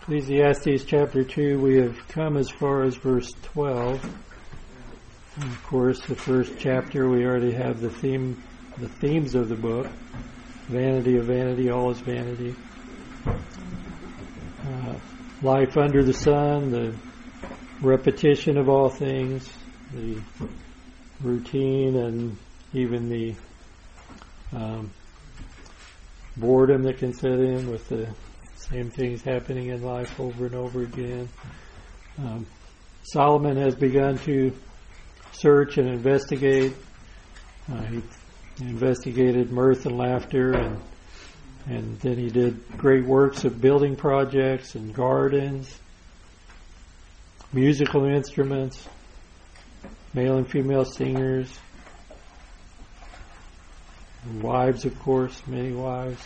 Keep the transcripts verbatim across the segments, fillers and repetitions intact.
Ecclesiastes chapter two, we have come as far as verse twelve. And of course, the first chapter, we already have the theme, the themes of the book. Vanity of vanity, all is vanity. Uh, life under the sun, the repetition of all things, the routine, and even the um, boredom that can set in with the same things happening in life over and over again. Um, Solomon has begun to search and investigate. Uh, he investigated mirth and laughter, and and then he did great works of building projects and gardens, musical instruments, male and female singers, and wives, of course, many wives.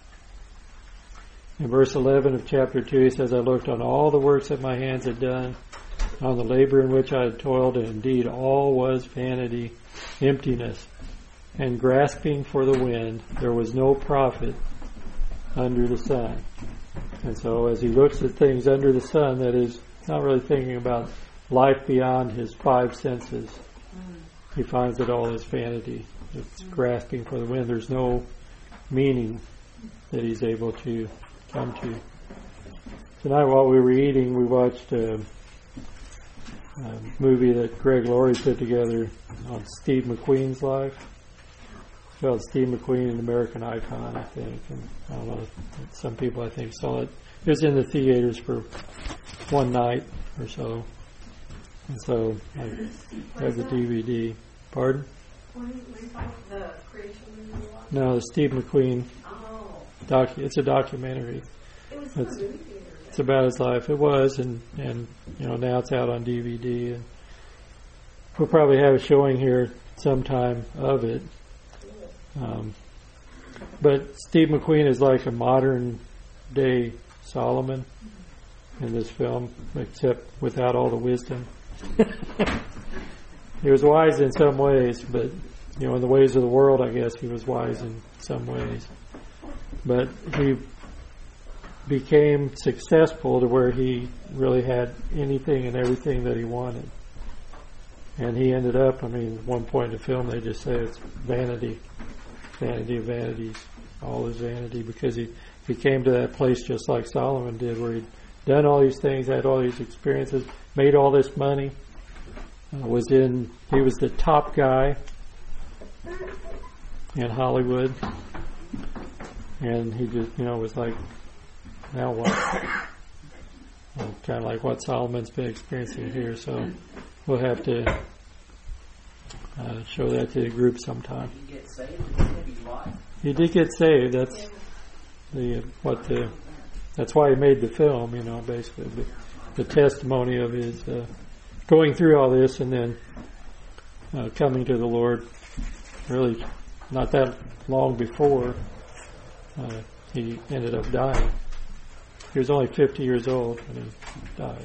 In verse eleven of chapter two, he says, I looked on all the works that my hands had done, on the labor in which I had toiled, and indeed all was vanity, emptiness, and grasping for the wind. There was no profit under the sun. And so as he looks at things under the sun, that is, not really thinking about life beyond his five senses, he finds that all is vanity. It's grasping for the wind. There's no meaning that he's able to come to. Tonight while we were eating, we watched a, a movie that Greg Laurie put together on Steve McQueen's life. It's called Steve McQueen, an American Icon, I think. And I don't know, some people I think saw it. It was in the theaters for one night or so. And so I have the D V D. Pardon? The creation movie? No, the Steve McQueen. Oh. Docu- it's a documentary. It was it's, a movie theater. It's about his life. It was, and, and you know now it's out on D V D, and we'll probably have a showing here sometime of it. Um, but Steve McQueen is like a modern day Solomon in this film, except without all the wisdom. He was wise in some ways, but you know, in the ways of the world, I guess he was wise in some ways. But he became successful to where he really had anything and everything that he wanted. And he ended up, I mean, at one point in the film, they just say it's vanity, vanity of vanities, all is vanity, because he, he came to that place just like Solomon did, where he'd done all these things, had all these experiences, made all this money, uh, was in, he was the top guy in Hollywood, and he just, you know, was like, now what? Well, kind of like what Solomon's been experiencing here, so we'll have to uh, show that to the group sometime. Did he get saved? He did get saved. That's the what the that's why he made the film. You know, basically the, the testimony of his uh, going through all this and then uh, coming to the Lord. Really, not that long before uh, he ended up dying. He was only fifty years old when he died.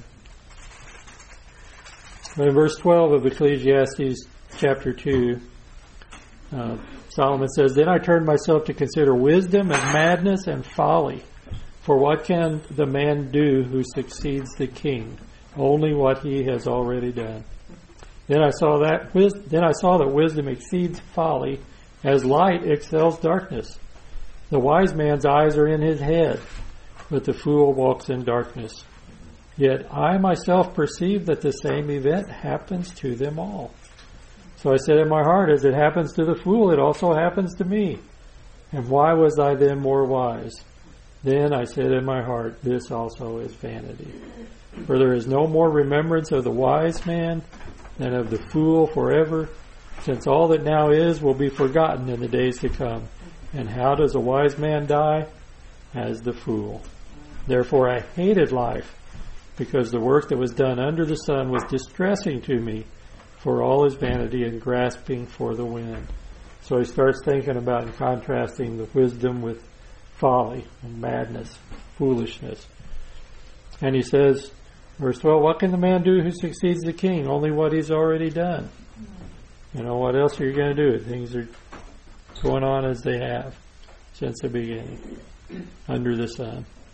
But in verse twelve of Ecclesiastes chapter two, uh, Solomon says, Then I turned myself to consider wisdom and madness and folly. For what can the man do who succeeds the king? Only what he has already done. Then I saw that then I saw that wisdom exceeds folly, as light excels darkness. The wise man's eyes are in his head, but the fool walks in darkness. Yet I myself perceive that the same event happens to them all. So I said in my heart, as it happens to the fool, it also happens to me. And why was I then more wise? Then I said in my heart, this also is vanity. For there is no more remembrance of the wise man than of the fool forever, since all that now is will be forgotten in the days to come. And how does a wise man die? As the fool. Therefore I hated life, because the work that was done under the sun was distressing to me, for all is vanity and grasping for the wind. So he starts thinking about and contrasting the wisdom with folly and madness, foolishness. And he says, verse twelve, what can the man do who succeeds the king? Only what he's already done. You know, what else are you going to do? Things are going on as they have since the beginning, under the sun.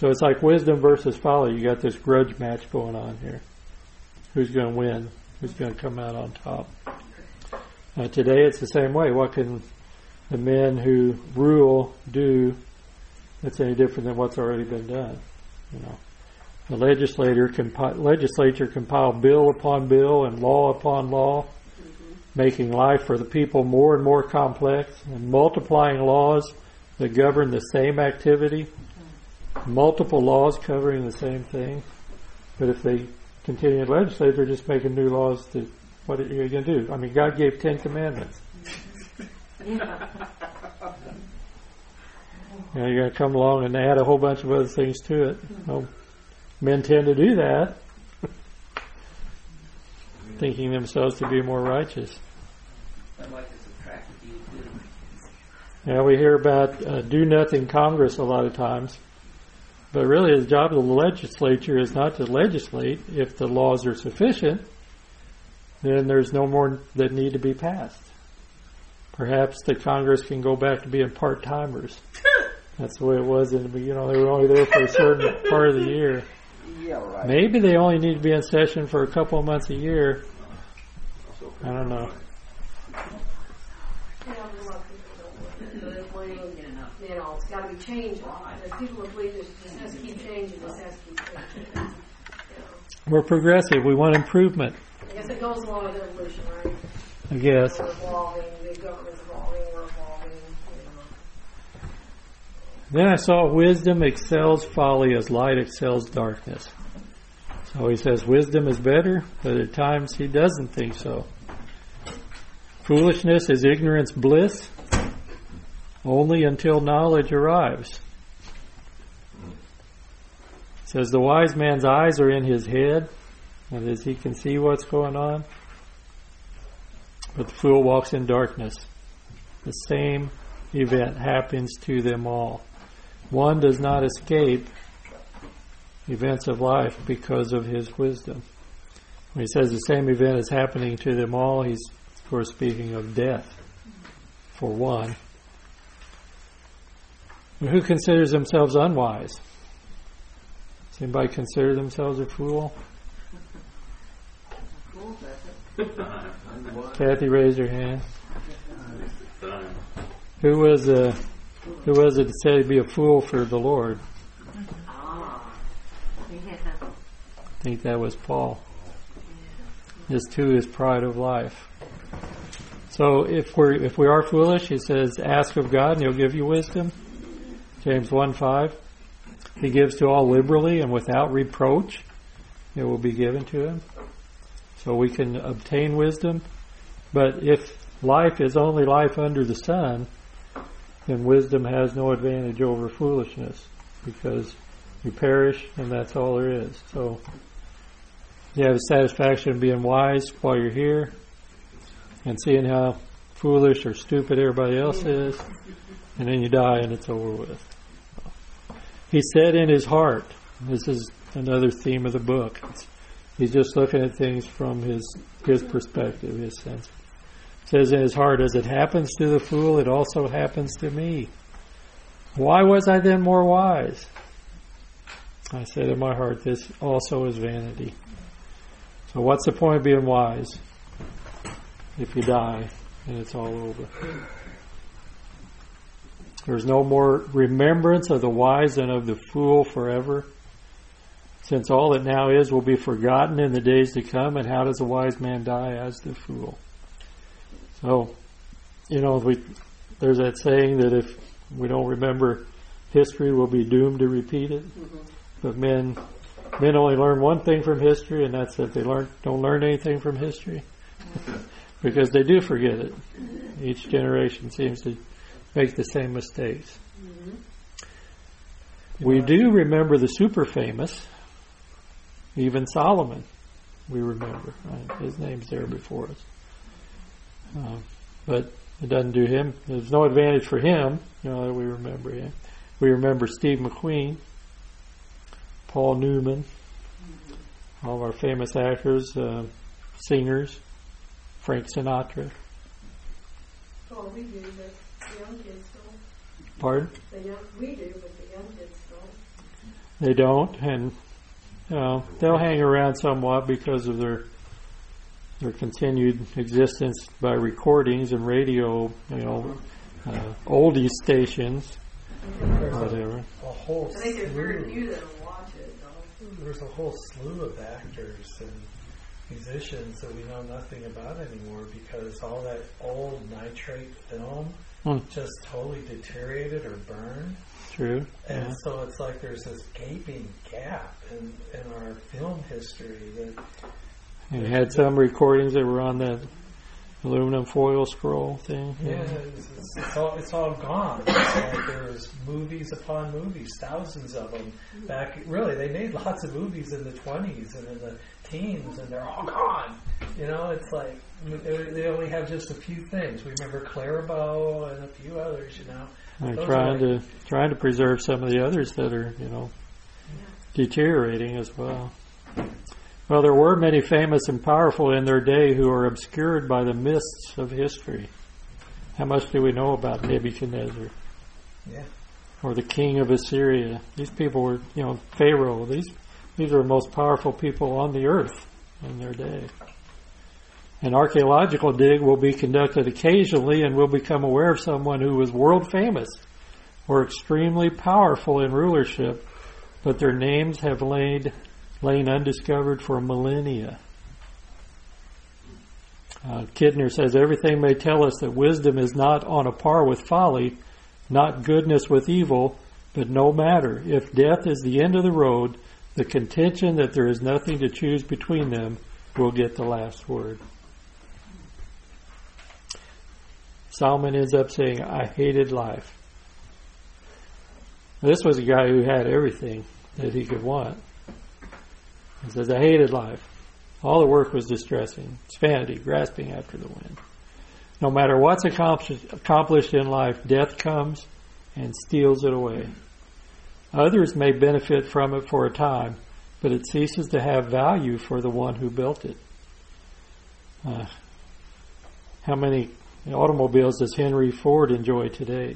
So it's like wisdom versus folly. You got this grudge match going on here. Who's going to win? Who's going to come out on top? Uh, today it's the same way. What can the men who rule do that's any different than what's already been done? You know, the legislator compi- legislature compile bill upon bill and law upon law, mm-hmm. making life for the people more and more complex, and multiplying laws that govern the same activity. Multiple laws covering the same thing. But if they continue to legislate, they're just making new laws to, what are you going to do? I mean, God gave Ten Commandments. You know, you're going to come along and add a whole bunch of other things to it. Well, men tend to do that, thinking themselves to be more righteous. Yeah, we hear about uh, do-nothing Congress a lot of times. But really, the job of the legislature is not to legislate. If the laws are sufficient, then there's no more that need to be passed. Perhaps the Congress can go back to being part-timers. That's the way it was in the beginning. You know, they were only there for a certain part of the year. Yeah, right. Maybe they only need to be in session for a couple of months a year. I don't know. You know, it's got to be changed. There's people who believe this has to keep changing. This has to keep changing. You know. We're progressive. We want improvement. I guess it goes along with evolution, right? I guess. We're evolving. The government's evolving. We're evolving. You know. Then I saw wisdom excels folly as light excels darkness. So he says wisdom is better, but at times he doesn't think so. Foolishness is ignorance bliss, only until knowledge arrives. It says the wise man's eyes are in his head, that is, he can see what's going on, but the fool walks in darkness. The same event happens to them all. One does not escape events of life because of his wisdom. When he says the same event is happening to them all, he's, of course, speaking of death, for one. Who considers themselves unwise? Does anybody consider themselves a fool? Kathy, raise your hand. Who was uh, who was it that said to be a fool for the Lord? I think that was Paul. This too is pride of life. So if we're if we are foolish, he says, ask of God and he'll give you wisdom. James one five. He gives to all liberally and without reproach. It will be given to him. So we can obtain wisdom. But if life is only life under the sun, then wisdom has no advantage over foolishness, because you perish and that's all there is. So you have the satisfaction of being wise while you're here and seeing how foolish or stupid everybody else is, and then you die and it's over with. He said in his heart, this is another theme of the book, it's, he's just looking at things from his his perspective, his sense. It says in his heart, as it happens to the fool, it also happens to me. Why was I then more wise? I said in my heart, this also is vanity. So what's the point of being wise if you die and it's all over? There's no more remembrance of the wise than of the fool forever, since all that now is will be forgotten in the days to come. And how does the wise man die? As the fool. So, you know, we, there's that saying that if we don't remember history, we'll be doomed to repeat it. Mm-hmm. But men men only learn one thing from history, and that's that they learn don't learn anything from history. Because they do forget it. Each generation seems to make the same mistakes. Mm-hmm. We do remember the super famous, even Solomon. We remember, right? His name's there before us. Uh, but it doesn't do him. There's no advantage for him, you know, that we remember him. We remember Steve McQueen, Paul Newman, mm-hmm. all of our famous actors, uh, singers, Frank Sinatra. Oh, we do, but the young kids don't. Pardon? The young, we do, but the young kids don't. they don't, and you know, they'll hang around somewhat because of their their continued existence by recordings and radio, you know, uh, oldies stations, There's whatever. A, a whole I think there's very slew. few that will watch it, though. There's a whole slew of actors and musicians that we know nothing about anymore because all that old nitrate film Hmm. just totally deteriorated or burned. True. And Yeah. so it's like there's this gaping gap in, in our film history that And you had some recordings that were on that aluminum foil scroll thing. yeah, it's, it's, it's all it's all gone. It's like there's movies upon movies, thousands of them. Back really, they made lots of movies in the twenties and in the teens, and they're all gone. You know, it's like they, they only have just a few things. We remember Clairbow and a few others. You know, They're Those trying are like- to trying to preserve some of the others that are, you know, deteriorating as well. Well, there were many famous and powerful in their day who are obscured by the mists of history. How much do we know about Nebuchadnezzar yeah. or the king of Assyria? These people were, you know, Pharaoh. These these are the most powerful people on the earth in their day. An archaeological dig will be conducted occasionally, and we'll become aware of someone who was world famous or extremely powerful in rulership, but their names have laid, lain undiscovered for millennia. Uh, Kidner says, everything may tell us that wisdom is not on a par with folly, not goodness with evil, but no matter. If death is the end of the road, the contention that there is nothing to choose between them will get the last word. Solomon ends up saying, I hated life. This was a guy who had everything that he could want. He says, I hated life. All the work was distressing. It's vanity, grasping after the wind. No matter what's accomplished, accomplished in life, death comes and steals it away. Others may benefit from it for a time, but it ceases to have value for the one who built it. Uh, how many automobiles does Henry Ford enjoy today?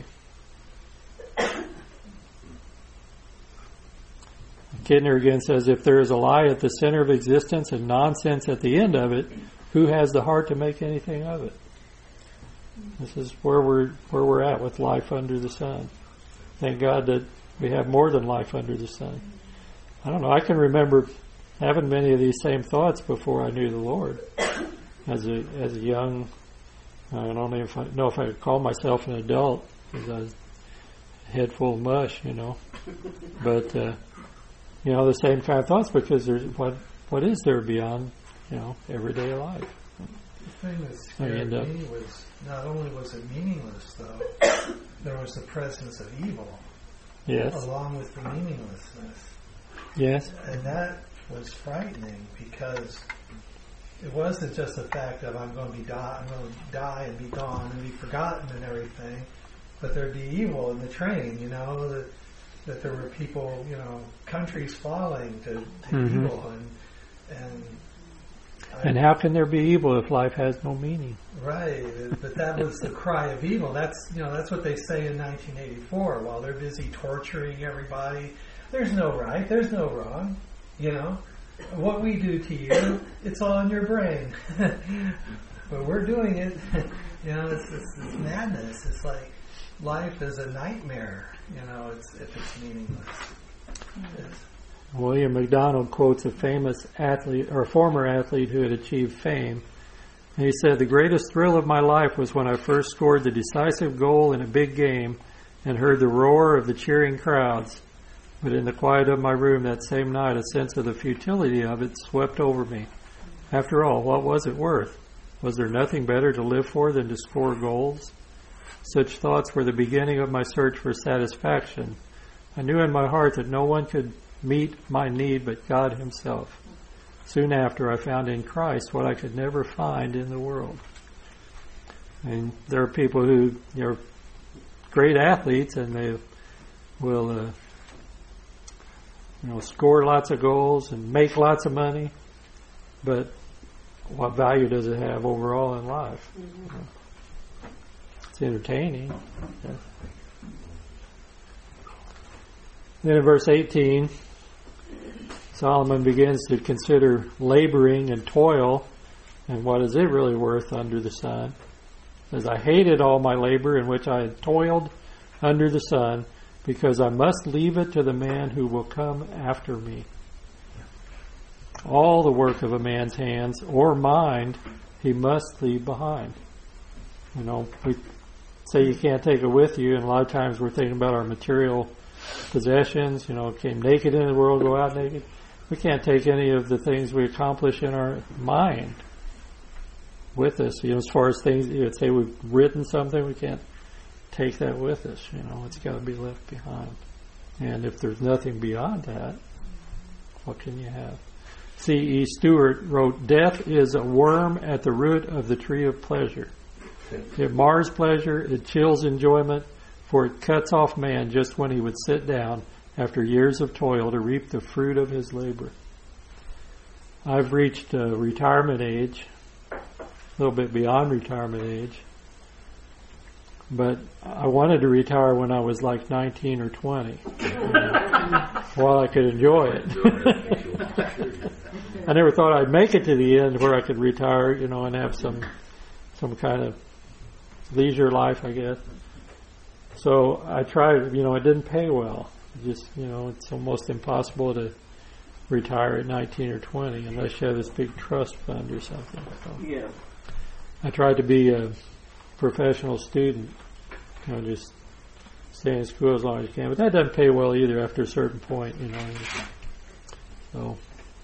Kidner again says, if there is a lie at the center of existence and nonsense at the end of it, who has the heart to make anything of it? This is where we're where we're at with life under the sun. Thank God that we have more than life under the sun. I don't know. I can remember having many of these same thoughts before I knew the Lord. As a as a young, I don't know if I know if I could call myself an adult because I was a head full of mush, you know. But uh, you know, the same kind of thoughts because there's what what is there beyond, you know, everyday life? The thing that I scared end up- me was not only was it meaningless, though, there was the presence of evil Yes, along with the meaninglessness. yes, And that was frightening because it wasn't just the fact of I'm going to be die, I'm going to die and be gone and be forgotten and everything, but there'd be evil in the train, you know, that that there were people, you know, countries falling to, to Mhm. evil and and I, and how can there be evil if life has no meaning? right, but that was the cry of evil. That's you know that's what they say in nineteen eighty-four while they're busy torturing everybody. There's no right, there's no wrong, you know. What we do to you, it's all in your brain. But we're doing it, you know, it's, it's, it's madness. It's like life is a nightmare, you know, it's if it's meaningless. It's, William MacDonald quotes a famous athlete or a former athlete who had achieved fame. And he said, the greatest thrill of my life was when I first scored the decisive goal in a big game and heard the roar of the cheering crowds. But in the quiet of my room that same night, a sense of the futility of it swept over me. After all, what was it worth? Was there nothing better to live for than to score goals? Such thoughts were the beginning of my search for satisfaction. I knew in my heart that no one could meet my need but God Himself. Soon after, I found in Christ what I could never find in the world. And there are people who are great athletes, and they will, uh, you know, score lots of goals and make lots of money. But what value does it have overall in life? Mm-hmm. It's entertaining. Yeah. Then in verse eighteen, Solomon begins to consider laboring and toil, and what is it really worth under the sun? He says, I hated all my labor in which I had toiled under the sun, because I must leave it to the man who will come after me. All the work of a man's hands or mind he must leave behind. You know, we say you can't take it with you, and a lot of times we're thinking about our material possessions. You know, came naked into the world, go out naked. We can't take any of the things we accomplish in our mind with us. You know, as far as things, you know, say we've written something, we can't take that with us. You know, it's got to be left behind. And if there's nothing beyond that, what can you have? C E Stewart wrote, death is a worm at the root of the tree of pleasure. It mars pleasure, it chills enjoyment, for it cuts off man just when he would sit down after years of toil to reap the fruit of his labor. I've reached uh, retirement age, a little bit beyond retirement age, but I wanted to retire when I was like nineteen or twenty, while I could enjoy it. I never thought I'd make it to the end where I could retire, you know, and have some some kind of leisure life, I guess. So I tried, you know, it didn't pay well. Just, you know, it's almost impossible to retire at nineteen or twenty unless you have this big trust fund or something. So Yeah. I tried to be a professional student, you know, just stay in school as long as you can. But that doesn't pay well either after a certain point, you know. So,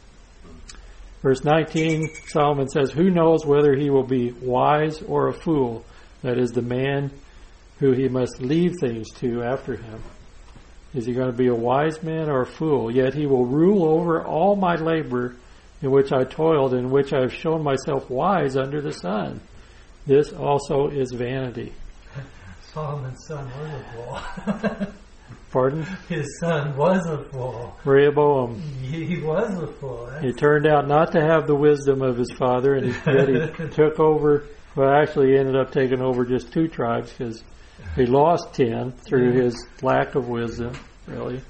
verse nineteen, Solomon says, who knows whether he will be wise or a fool? That is the man who he must leave things to after him. Is he going to be a wise man or a fool? Yet he will rule over all my labor in which I toiled, in which I have shown myself wise under the sun. This also is vanity. Solomon's son was a fool. Pardon? His son was a fool. Rehoboam. He, he was a fool. That's He turned out not to have the wisdom of his father, and he, yet he took over, well, actually he ended up taking over just two tribes, because he lost ten through his lack of wisdom, really.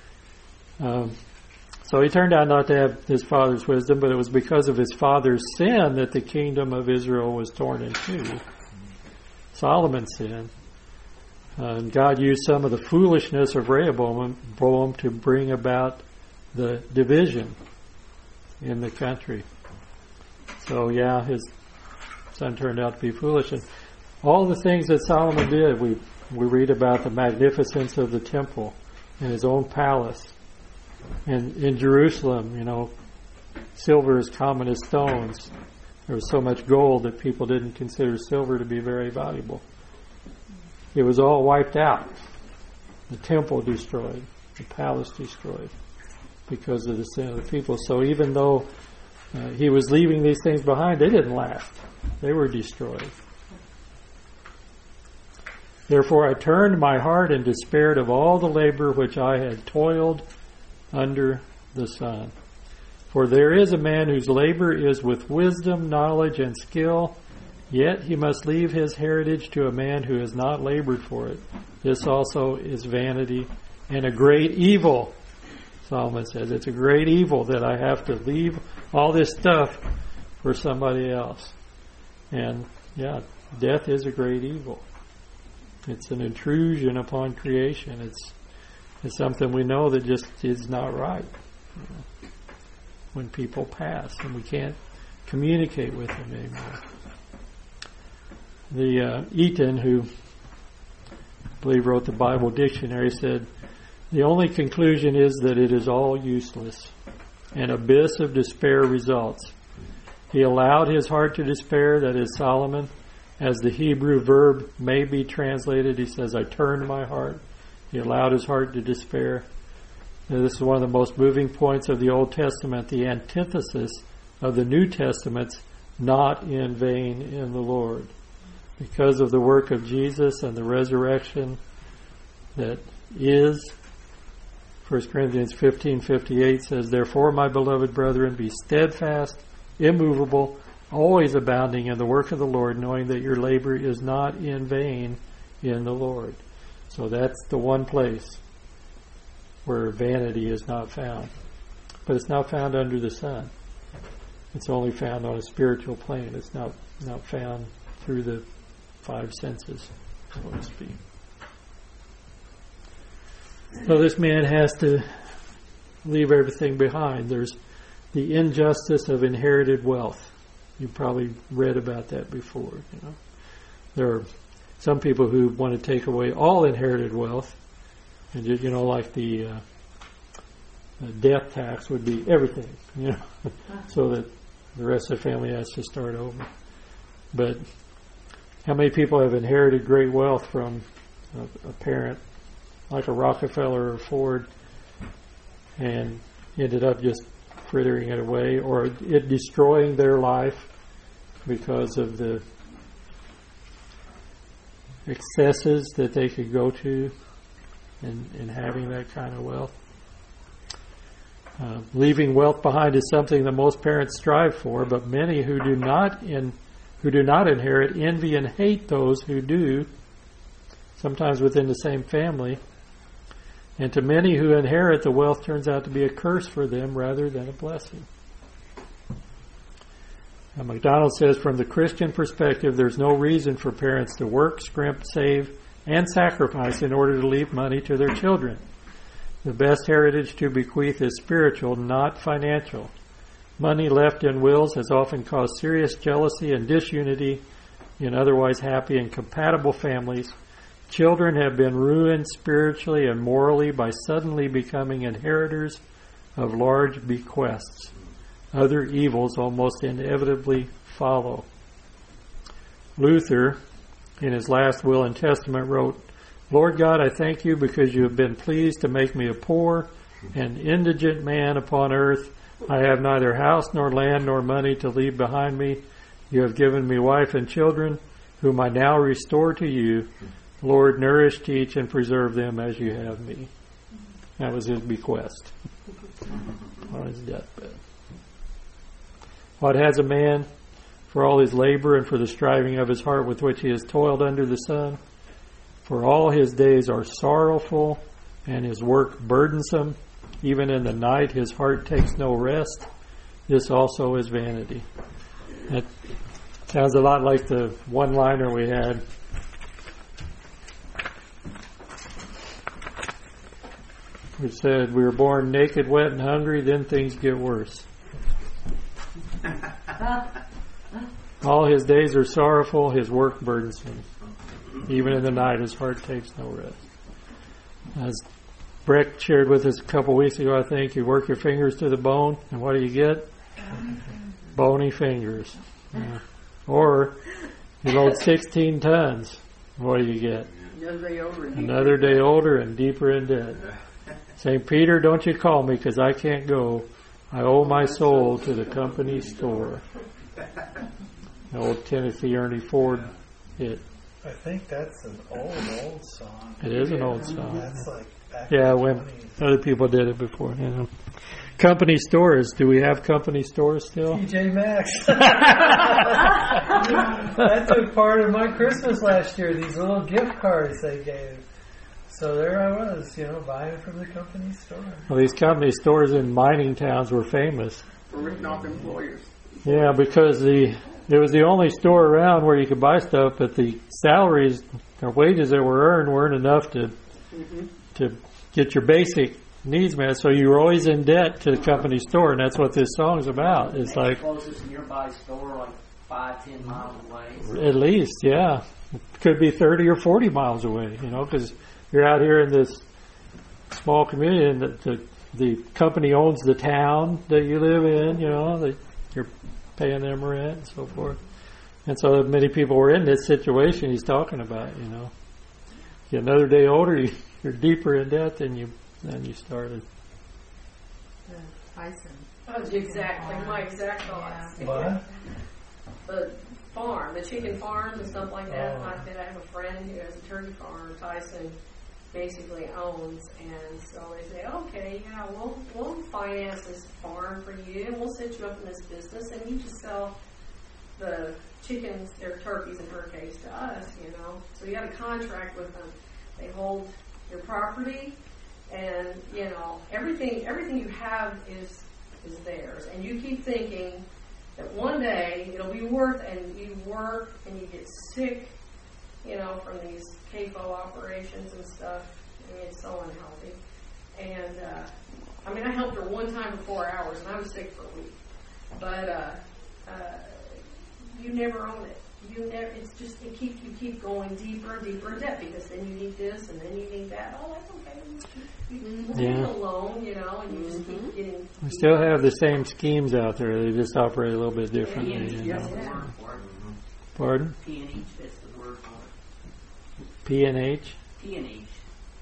Um, so he turned out not to have his father's wisdom, but it was because of his father's sin that the kingdom of Israel was torn in two. Solomon's sin. Uh, and God used some of the foolishness of Rehoboam Rehoboam to bring about the division in the country. So yeah, his son turned out to be foolish. And all the things that Solomon did, we we read about the magnificence of the temple and his own palace. And in Jerusalem, you know, silver is common as stones. There was so much gold that people didn't consider silver to be very valuable. It was all wiped out. The temple destroyed, the palace destroyed, because of the sin of the people. So even though uh, he was leaving these things behind, they didn't last. They were destroyed. Therefore I turned my heart and despaired of all the labor which I had toiled under the sun. For there is a man whose labor is with wisdom, knowledge, and skill, yet he must leave his heritage to a man who has not labored for it. This also is vanity and a great evil. Solomon says it's a great evil that I have to leave all this stuff for somebody else. And yeah, death is a great evil. It's an intrusion upon creation. It's it's something we know that just is not right. You know, when people pass and we can't communicate with them anymore. The uh, Eaton, who I believe wrote the Bible dictionary, said, the only conclusion is that it is all useless. An abyss of despair results. He allowed his heart to despair, that is Solomon, as the Hebrew verb may be translated. He says, I turned my heart. He allowed his heart to despair. Now, this is one of the most moving points of the Old Testament, the antithesis of the New Testament's not in vain in the Lord. Because of the work of Jesus and the resurrection that is, First Corinthians fifteen fifty-eight says, therefore, my beloved brethren, be steadfast, immovable, always abounding in the work of the Lord, knowing that your labor is not in vain in the Lord. So that's the one place where vanity is not found. but it's not found under the sun. It's only found on a spiritual plane. It's not not found through the five senses, so to speak. So this man has to leave everything behind. There's the injustice of inherited wealth. You've probably read about that before. You know, there are some people who want to take away all inherited wealth, and just, you know, like the, uh, the death tax would be everything, you know, so that the rest of the family has to start over. But how many people have inherited great wealth from a, a parent like a Rockefeller or Ford and ended up just frittering it away, or it destroying their life because of the excesses that they could go to in, in having that kind of wealth? Uh, leaving wealth behind is something that most parents strive for, but many who do not in who do not inherit envy and hate those who do, sometimes within the same family. And to many who inherit, the wealth turns out to be a curse for them rather than a blessing. Now, MacDonald says, from the Christian perspective, there's no reason for parents to work, scrimp, save, and sacrifice in order to leave money to their children. The best heritage to bequeath is spiritual, not financial. Money left in wills has often caused serious jealousy and disunity in otherwise happy and compatible families. Children have been ruined spiritually and morally by suddenly becoming inheritors of large bequests. Other evils almost inevitably follow. Luther, in his last will and testament, wrote, Lord God, I thank you because you have been pleased to make me a poor and indigent man upon earth. I have neither house nor land nor money to leave behind me. You have given me wife and children, whom I now restore to you. Lord, nourish, teach, and preserve them as you have me. That was his bequest on his deathbed. What has a man for all his labor and for the striving of his heart with which he has toiled under the sun? For all his days are sorrowful and his work burdensome. Even in the night his heart takes no rest. This also is vanity. That sounds a lot like the one-liner we had. Which said, we were born naked, wet, and hungry, then things get worse. All his days are sorrowful, his work burdensome. Even in the night, his heart takes no rest. As Breck shared with us a couple weeks ago, I think, you work your fingers to the bone, and what do you get? Bony fingers. Yeah. Or you load sixteen tons, what do you get? Another day older. Another day older and deeper in debt. Saint Peter, don't you call me, because I can't go. I owe my soul to the company store. The old Timothy Ernie Ford hit. I think that's an old, old song. It is an old song. That's like back Yeah, in the when twenties. other people did it before. You know. Company stores. Do we have company stores still? T J Maxx. That took part of my Christmas last year, these little gift cards they gave. So there I was, you know, buying from the company store. Well, these company stores in mining towns were famous. For written off employers. Yeah, because the it was the only store around where you could buy stuff, but the salaries or wages that were earned weren't enough to Mm-hmm. to get your basic needs met. So you were always in debt to the company store, and that's what this song's about. It's Next like closest nearby store, like five, ten miles away. at least, yeah, it could be thirty or forty miles away. You know, because you're out here in this small community, and the, the the company owns the town that you live in. You know, that you're paying them rent and so forth. And so many people were in this situation he's talking about. You know, you get another day older, you, you're deeper in debt than you than you started. Tyson. Oh, exactly, my exact thoughts. What? The farm, the chicken farms and stuff like that. Oh. Like that, I have a friend who has a turkey farm. Tyson basically owns, and so they say, okay, yeah, we'll we'll finance this farm for you, and we'll set you up in this business, and you just sell the chickens, their turkeys in her case, to us, you know. So you got a contract with them. They hold your property, and you know everything. Everything you have is is theirs. And you keep thinking that one day it'll be worth, and you work and you get sick, you know, from these C A F O operations and stuff. I mean, it's so unhealthy. And, uh, I mean, I helped her one time for four hours, and I was sick for a week. But uh, uh, you never own it. You never. It's just it keeps you keep going deeper and deeper in debt, because then you need this and then you need that. Oh, that's okay. You, you Yeah. leave it alone, you know, and you just keep getting. We still have the same schemes out there. They just operate a little bit differently. You Yes, know. the word for it. Pardon? P and H, that's the word for it. P and H? P and H.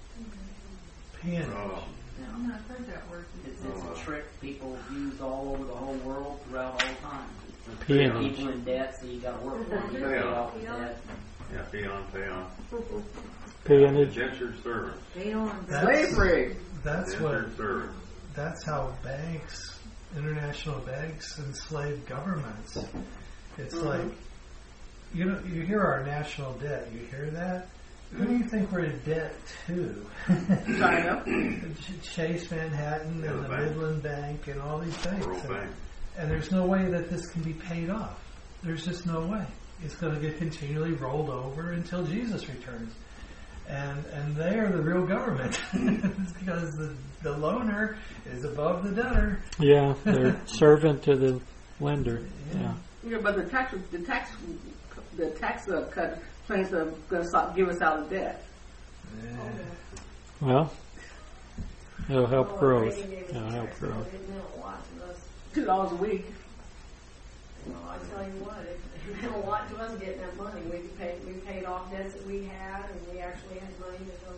Piano. Oh, Yeah. I've not heard that word. It's, it's a trick people use all over the whole world throughout all time. P and H. People in debt, so you got to work for them to pay Yeah. off the debt. yeah, pay on, pay on. Peonage. Indentured servants. They on That's, Slavery. that's what. Indentured servants. That's how banks, international banks, enslave governments. It's Mhm. like, you know, you hear our national debt. You hear that? Who do you think we're in debt to? China. Ch- Chase Manhattan Yeah, and the the bank. Midland Bank and all these banks. World And, Bank. and there's no way that this can be paid off. There's just no way. It's going to get continually rolled over until Jesus returns. And and they are the real government. It's because the, the loaner is above the debtor. Yeah, they're servant to the lender. Yeah. Yeah, but the tax, the tax, the tax uh, cut plans are going to stop, give us out of debt. Yeah. Well, it'll help Oh, growth. Reagan gave us It'll a help tax bill. growth. It meant a lot to us. Two dollars a week. Well, I tell you what, it, it meant a lot to us getting that money. We could pay, we paid off debts that we had, and we actually had money to go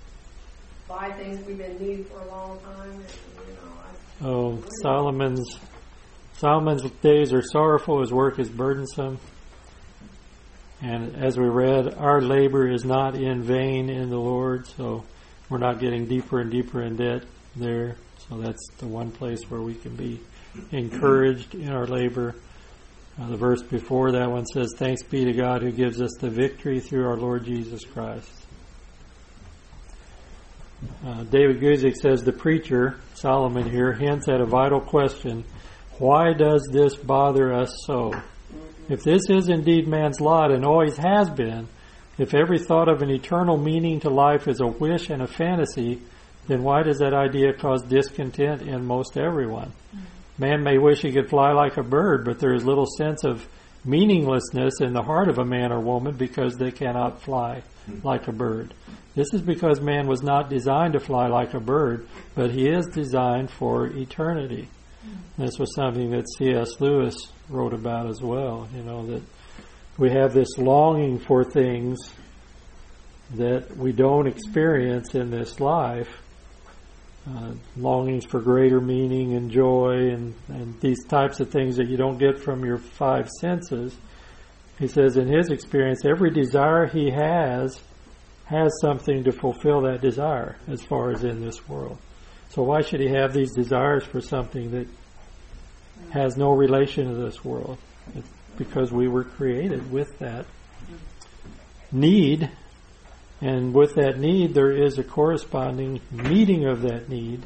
buy things we've been needing for a long time. And, you know, I, Oh, Solomon's Solomon's days are sorrowful, his work is burdensome. And as we read, our labor is not in vain in the Lord, so we're not getting deeper and deeper in debt there. So that's the one place where we can be encouraged in our labor. Uh, the verse before that one says, "Thanks be to God who gives us the victory through our Lord Jesus Christ." Uh, David Guzik says, the preacher, Solomon here, hints at a vital question. Why does this bother us so? If this is indeed man's lot and always has been, if every thought of an eternal meaning to life is a wish and a fantasy, then why does that idea cause discontent in most everyone? Man may wish he could fly like a bird, but there is little sense of meaninglessness in the heart of a man or woman because they cannot fly like a bird. This is because man was not designed to fly like a bird, but he is designed for eternity. This was something that C S Lewis wrote about as well, you know, that we have this longing for things that we don't experience in this life, uh, longings for greater meaning and joy and, and these types of things that you don't get from your five senses. He says in his experience, every desire he has has something to fulfill that desire as far as in this world. So why should he have these desires for something that has no relation to this world? It's because we were created with that need, and with that need there is a corresponding meeting of that need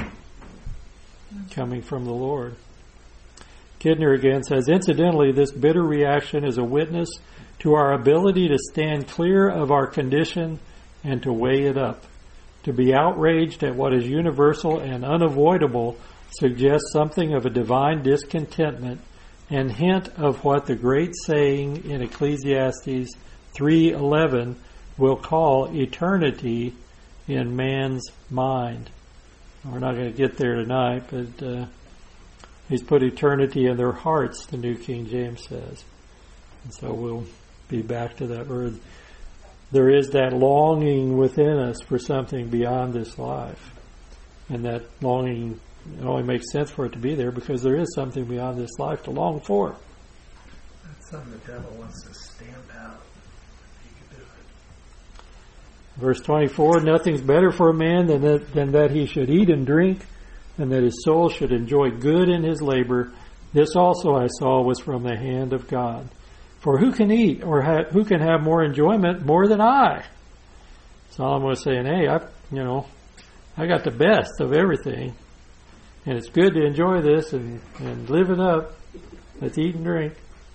coming from the Lord. Kidner again says, incidentally, this bitter reaction is a witness to our ability to stand clear of our condition and to weigh it up. To be outraged at what is universal and unavoidable suggests something of a divine discontentment and hint of what the great saying in Ecclesiastes three eleven will call eternity in man's mind. We're not going to get there tonight, but uh, he's put eternity in their hearts, the New King James says. And so we'll be back to that word. There is that longing within us for something beyond this life. And that longing, it only makes sense for it to be there because there is something beyond this life to long for. That's something the devil wants to stamp out. He could do it. Verse twenty-four, nothing's better for a man than that, than that he should eat and drink, and that his soul should enjoy good in his labor. This also I saw was from the hand of God. For who can eat or ha- who can have more enjoyment more than I? Solomon was saying, hey, I, you know, I got the best of everything. And it's good to enjoy this and, and live it up. Let's eat and drink.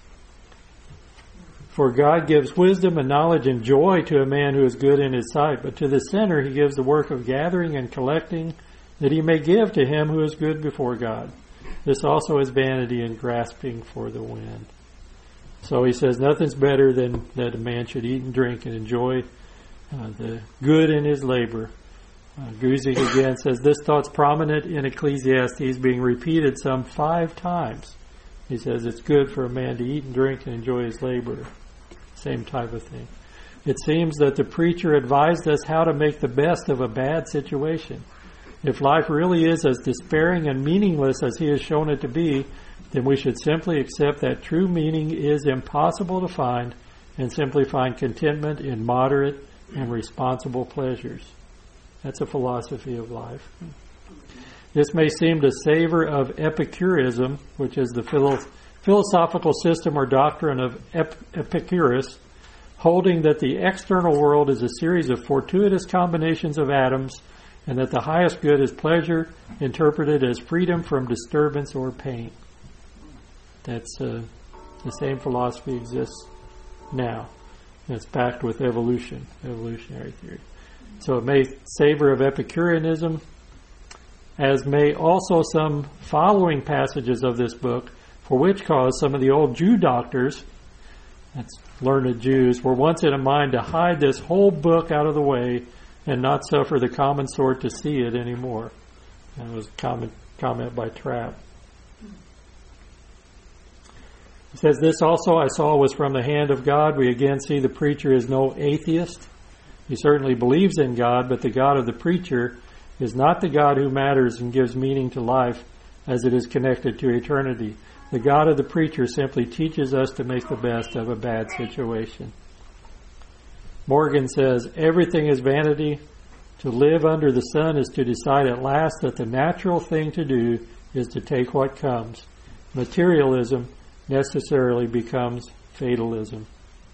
For God gives wisdom and knowledge and joy to a man who is good in his sight, but to the sinner he gives the work of gathering and collecting, that he may give to him who is good before God. This also is vanity and grasping for the wind. So he says nothing's better than that a man should eat and drink and enjoy uh, the good in his labor. Uh, Guzik again says this thought's prominent in Ecclesiastes, being repeated some five times. He says it's good for a man to eat and drink and enjoy his labor. Same type of thing. It seems that the preacher advised us how to make the best of a bad situation. If life really is as despairing and meaningless as he has shown it to be, then we should simply accept that true meaning is impossible to find and simply find contentment in moderate and responsible pleasures. That's a philosophy of life. This may seem to savor of Epicureanism, which is the philo- philosophical system or doctrine of Ep- Epicurus, holding that the external world is a series of fortuitous combinations of atoms, and that the highest good is pleasure, interpreted as freedom from disturbance or pain. That's uh, the same philosophy exists now. It's backed with evolution, evolutionary theory. So it may savor of Epicureanism, as may also some following passages of this book, for which cause some of the old Jew doctors, that's learned Jews, were once in a mind to hide this whole book out of the way and not suffer the common sort to see it anymore. That was a comment, comment by Trapp. He says, this also I saw was from the hand of God. We again see the preacher is no atheist. He certainly believes in God, but the God of the preacher is not the God who matters and gives meaning to life as it is connected to eternity. The God of the preacher simply teaches us to make the best of a bad situation. Morgan says, everything is vanity. To live under the sun is to decide at last that the natural thing to do is to take what comes. Materialism necessarily becomes fatalism.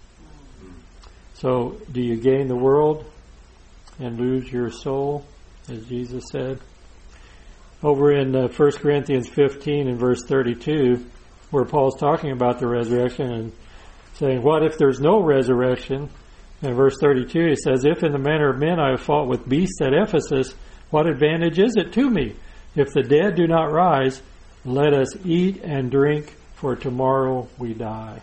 So, do you gain the world and lose your soul, as Jesus said? Over in uh, First Corinthians fifteen and verse thirty-two, where Paul's talking about the resurrection and saying, what if there's no resurrection? In verse thirty-two, he says, if in the manner of men I have fought with beasts at Ephesus, what advantage is it to me? If the dead do not rise, let us eat and drink, for tomorrow we die.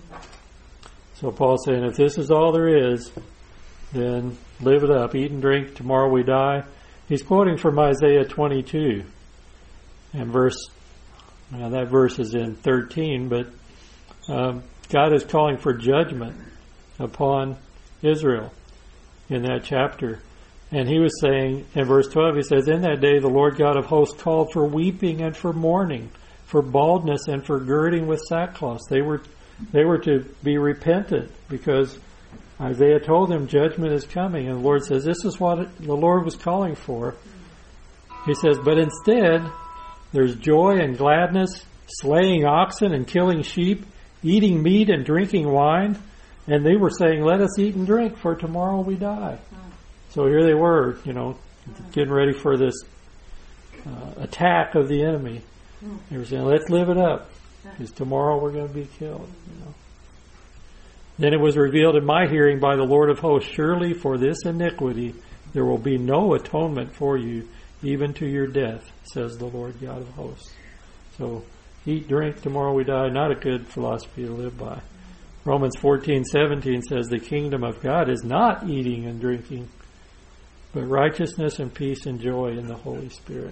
So Paul's saying, if this is all there is, then live it up. Eat and drink, tomorrow we die. He's quoting from Isaiah twenty-two. And verse, now that verse is in thirteen, but um, God is calling for judgment upon Israel in that chapter. And he was saying, in verse twelve, he says, in that day the Lord God of hosts called for weeping and for mourning, for baldness and for girding with sackcloth. They were they were to be repentant because Isaiah told them judgment is coming. And the Lord says, this is what it, the Lord was calling for. He says, but instead, there's joy and gladness, slaying oxen and killing sheep, eating meat and drinking wine. And they were saying, let us eat and drink, for tomorrow we die. So here they were, you know, getting ready for this uh, attack of the enemy. They were saying, let's live it up, because tomorrow we're going to be killed. You know. Then it was revealed in my hearing by the Lord of hosts, surely for this iniquity there will be no atonement for you, even to your death, says the Lord God of hosts. So eat, drink, tomorrow we die, not a good philosophy to live by. Romans fourteen seventeen says the kingdom of God is not eating and drinking, but righteousness and peace and joy in the Holy Spirit.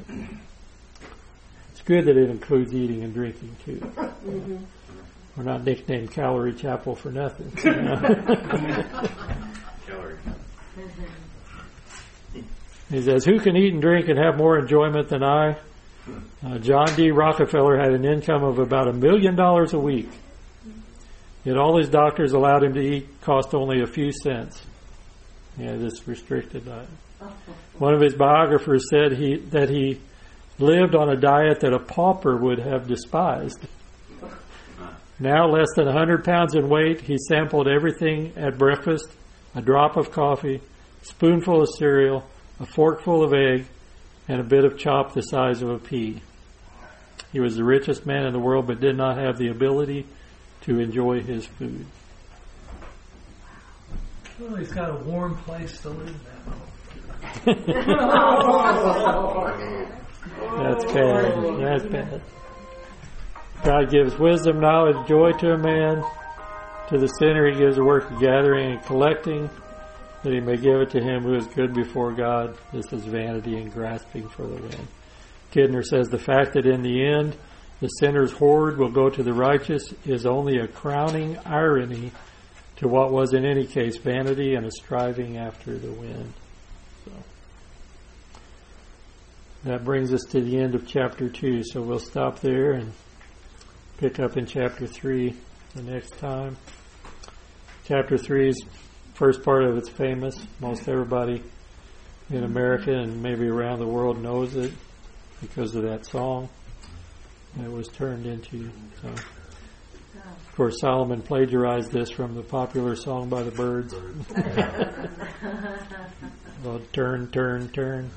It's good that it includes eating and drinking too. Mm-hmm. We're not nicknamed Calorie Chapel for nothing. You know? Calorie. He says, who can eat and drink and have more enjoyment than I? Uh, John D. Rockefeller had an income of about a million dollars a week. Yet all his doctors allowed him to eat cost only a few cents. Yeah, this restricted diet. One of his biographers said he that he lived on a diet that a pauper would have despised. Now less than one hundred pounds in weight, he sampled everything at breakfast, a drop of coffee, a spoonful of cereal, a forkful of egg, and a bit of chop the size of a pea. He was the richest man in the world, but did not have the ability to enjoy his food. Well, he's got a warm place to live now. That's bad. That's bad. God gives wisdom, knowledge, joy to a man. To the sinner he gives the work of gathering and collecting, that he may give it to him who is good before God. This is vanity and grasping for the wind. Kidner says the fact that in the end the sinner's hoard will go to the righteous is only a crowning irony to what was in any case vanity and a striving after the wind. So that brings us to the end of chapter two. So we'll stop there and pick up in chapter three the next time. Chapter three's first part of it's famous. Most everybody in America and maybe around the world knows it because of that song that was turned into. So, of course, Solomon plagiarized this from the popular song by the Byrds. Well, turn, turn, turn.